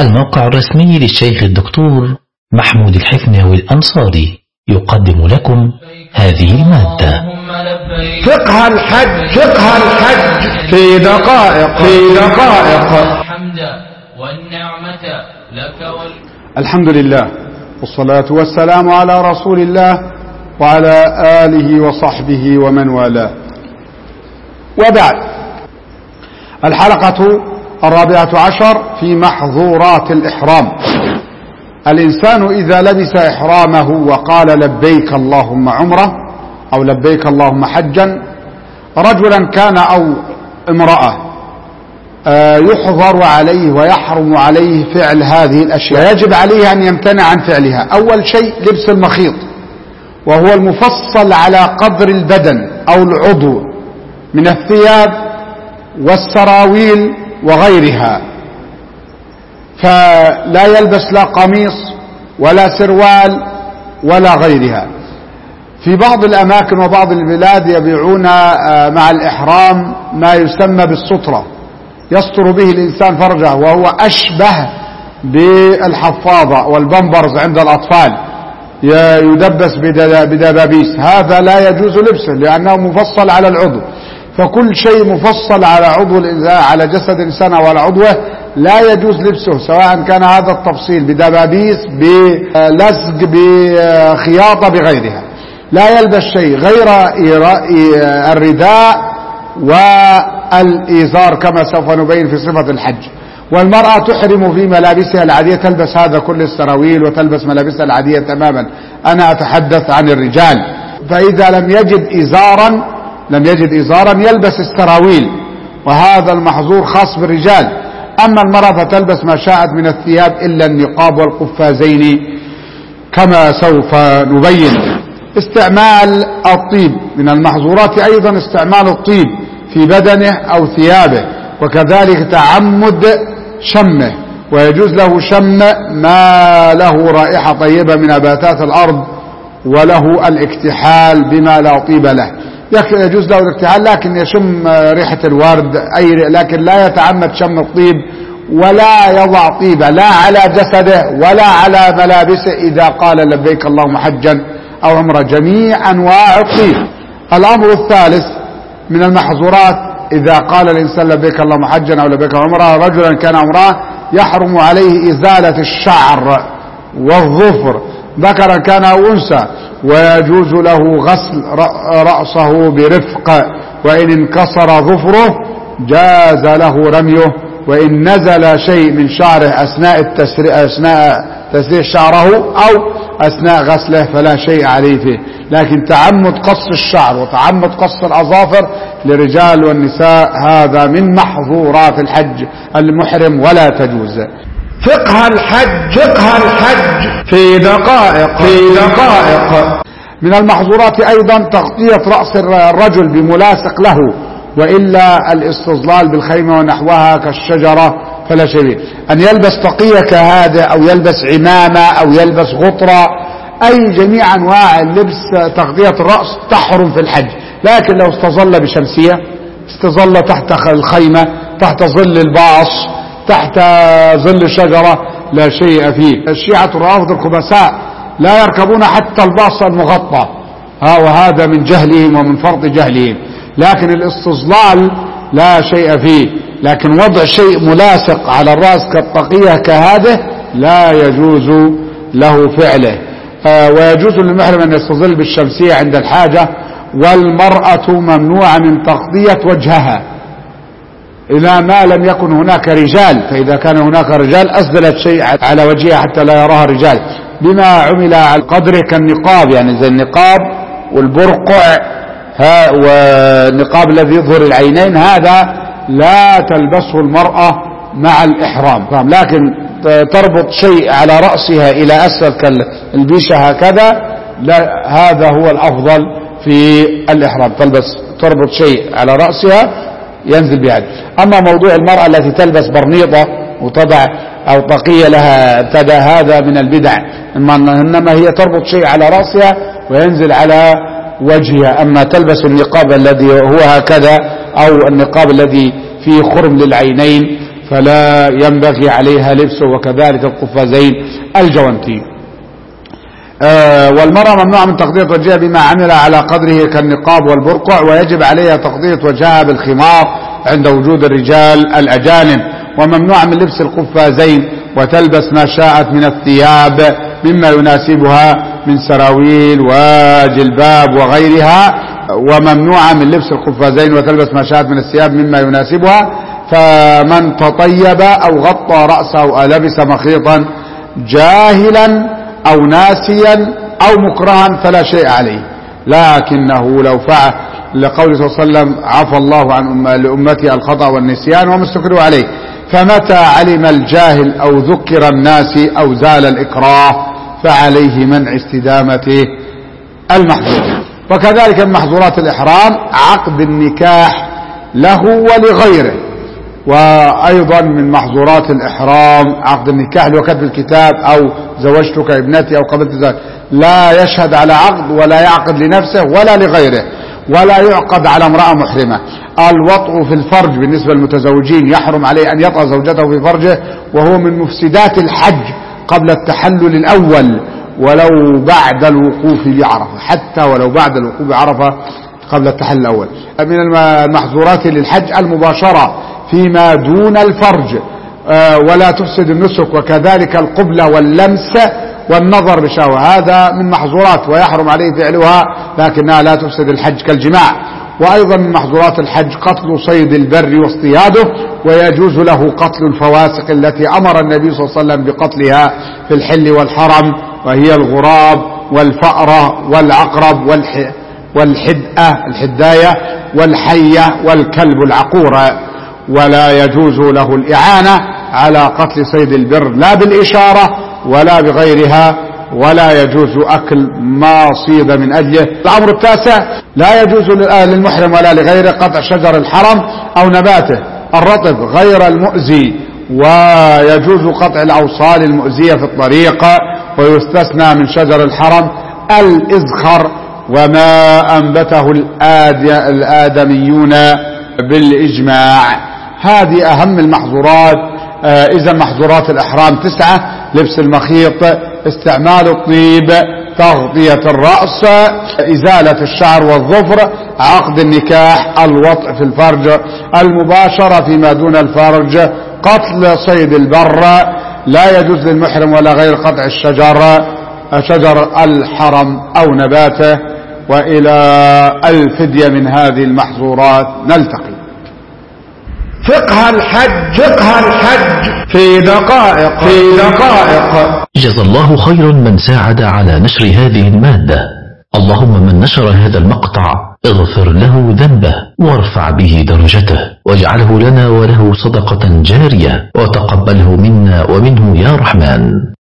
الموقع الرسمي للشيخ الدكتور محمود الحفناوي الأنصاري يقدم لكم هذه المادة. فقه الحج في دقائق الحمد والنعمة لك الحمد لله والصلاة والسلام على رسول الله وعلى آله وصحبه ومن والاه، وبعد. الحلقة 14 في محظورات الإحرام. الإنسان إذا لبس إحرامه وقال لبيك اللهم عمرة أو لبيك اللهم حجا، رجلا كان أو امرأة، يحظر عليه ويحرم عليه فعل هذه الأشياء، يجب عليه أن يمتنع عن فعلها. أول شيء لبس المخيط، وهو المفصل على قدر البدن أو العضو من الثياب والسراويل وغيرها، فلا يلبس لا قميص ولا سروال ولا غيرها. في بعض الأماكن وبعض البلاد يبيعون مع الإحرام ما يسمى بالسترة، يستر به الإنسان فرجه، وهو أشبه بالحفاضة والبمبرز عند الأطفال، يدبس بدبابيس. هذا لا يجوز لبسه لأنه مفصل على العضو، فكل شيء مفصل على عضو الإنسان، على جسد الإنسان أو على عضوه، لا يجوز لبسه، سواء كان هذا التفصيل بدبابيس، بلزق، بخياطة، بغيرها. لا يلبس شيء غير الرداء والإزار كما سوف نبين في صفة الحج. والمرأة تحرم في ملابسها العادية، تلبس هذا كل السراويل وتلبس ملابسها العادية تماما. أنا أتحدث عن الرجال. فإذا لم يجد إزارا يلبس السراويل، وهذا المحظور خاص بالرجال. أما المرأة فتلبس ما شاءت من الثياب إلا النقاب والقفازين كما سوف نبين. استعمال الطيب من المحظورات أيضا، استعمال الطيب في بدنه أو ثيابه، وكذلك تعمد شمه، ويجوز له شم ما له رائحة طيبة من نباتات الأرض، وله الاكتحال بما لا طيب له. يجوز له الاكتحال لكن يشم ريحة الورد، لكن لا يتعمد شم الطيب، ولا يضع طيبة لا على جسده ولا على ملابسه إذا قال لبيك اللهم حجا أو عمرة، جميع أنواع الطيب. الأمر الثالث من المحظورات، إذا قال الإنسان لبيك اللهم حجا أو لبيك عمرة، رجلا كان امرأة، يحرم عليه إزالة الشعر والظفر، ذكرا كان أو أنثى، ويجوز له غسل رأسه برفق، وإن انكسر ظفره جاز له رميه، وإن نزل شيء من شعره أثناء تسريح شعره أو أثناء غسله فلا شيء عليه فيه. لكن تعمد قص الشعر وتعمد قص الأظافر للرجال والنساء هذا من محظورات الحج المحرم ولا تجوز. فقه الحج في دقائق. من المحظورات أيضا تغطية رأس الرجل بملاصق له، وإلا الاستظلال بالخيمة ونحوها كالشجرة فلا شيء. أن يلبس طاقية كهذا، أو يلبس عمامة، أو يلبس غطرة، أي جميع أنواع اللبس تغطية الرأس تحرم في الحج. لكن لو استظل بشمسية، استظل تحت الخيمة، تحت ظل الباص، تحت ظل شجرة، لا شيء فيه. الشيعة الرافضة الخبثاء لا يركبون حتى الباص المغطى، وهذا من جهلهم ومن فرط جهلهم. لكن الاستظلال لا شيء فيه، لكن وضع شيء ملاصق على الرأس كالطاقية كهذا لا يجوز له فعله. ويجوز للمحرم أن يستظل بالشمسية عند الحاجة. والمرأة ممنوعة من تغطية وجهها إذا ما لم يكن هناك رجال، فإذا كان هناك رجال أسدلت شيء على وجهها حتى لا يراها الرجال، بما عمل على قدره كالنقاب، يعني زي النقاب والبرقع والنقاب الذي يظهر العينين، هذا لا تلبسه المرأة مع الإحرام. لكن تربط شيء على رأسها إلى أسفل كالبيشة هكذا، لا، هذا هو الأفضل في الإحرام، تربط شيء على رأسها ينزل بهذا. أما موضوع المرأة التي تلبس برنيطة وتضع أو طاقية لها ابتدى، هذا من البدع، إنما هي تربط شيء على رأسها وينزل على وجهها. أما تلبس النقاب الذي هو هكذا أو النقاب الذي فيه خرم للعينين فلا ينبغي عليها لبسه، وكذلك القفازين الجوانتي. والمرأة ممنوع من تغطية وجهها بما عمل على قدره كالنقاب والبرقع، ويجب عليها تغطية وجهها بالخمار عند وجود الرجال الأجانب. وممنوع من لبس القفازين، وتلبس ما شاءت من الثياب مما يناسبها من سراويل وجلباب وغيرها. وممنوع من لبس القفازين وتلبس ما شاءت من الثياب مما يناسبها. فمن تطيب أو غطى رأسه أو لبس مخيطا جاهلا أو ناسيا أو مكرها فلا شيء عليه، لكنه لو فعل لقوله صلى الله عليه وسلم عفى الله عن لأمتي الخطأ والنسيان وما استكرهوا عليه. فمتى علم الجاهل أو ذكر الناس أو زال الإكراه فعليه منع استدامة المحظور. وكذلك من محظورات الإحرام عقد النكاح له ولغيره. وأيضا من محظورات الإحرام عقد النكاح وكتب الكتاب أو زوجتك ابنتي أو قبلت ذلك، لا يشهد على عقد ولا يعقد لنفسه ولا لغيره، ولا يعقد على امرأة محرمة. الوطء في الفرج بالنسبة للمتزوجين، يحرم عليه أن يطأ زوجته في فرجه، وهو من مفسدات الحج قبل التحلل الأول ولو بعد الوقوف بعرفة، حتى ولو بعد الوقوف بعرفة قبل التحلل الأول. من المحظورات للحج المباشرة فيما دون الفرج، ولا تفسد النسك، وكذلك القبلة واللمس والنظر بشهوة، هذا من محظورات ويحرم عليه فعلها لكنها لا تفسد الحج كالجماع. وأيضا من محظورات الحج قتل صيد البر واصطياده، ويجوز له قتل الفواسق التي أمر النبي صلى الله عليه وسلم بقتلها في الحل والحرم، وهي الغراب والفأرة والعقرب الحداية والحية والكلب العقور. ولا يجوز له الإعانة على قتل صيد البر لا بالإشارة ولا بغيرها، ولا يجوز أكل ما صيد من أجله. الأمر التاسع لا يجوز للمحرم ولا لغيره قطع شجر الحرم أو نباته الرطب غير المؤذي، ويجوز قطع الأوصال المؤذية في الطريق. ويستثنى من شجر الحرم الإزخر وما أنبته الآدميون بالإجماع. هذه أهم المحظورات. إذا محظورات الإحرام 9: لبس المخيط، استعمال الطيب، تغطية الرأس، إزالة الشعر والظفر، عقد النكاح، الوطء في الفرج، المباشرة فيما دون الفرج، قتل صيد البر. لا يجوز للمحرم ولا غير قطع شجر الحرم أو نباته. وإلى الفدية من هذه المحظورات نلتقي. فقه الحج في دقائق. جزا الله خيرا من ساعد على نشر هذه المادة. اللهم من نشر هذا المقطع اغفر له ذنبه وارفع به درجته، واجعله لنا وله صدقة جارية، وتقبله منا ومنه يا رحمن.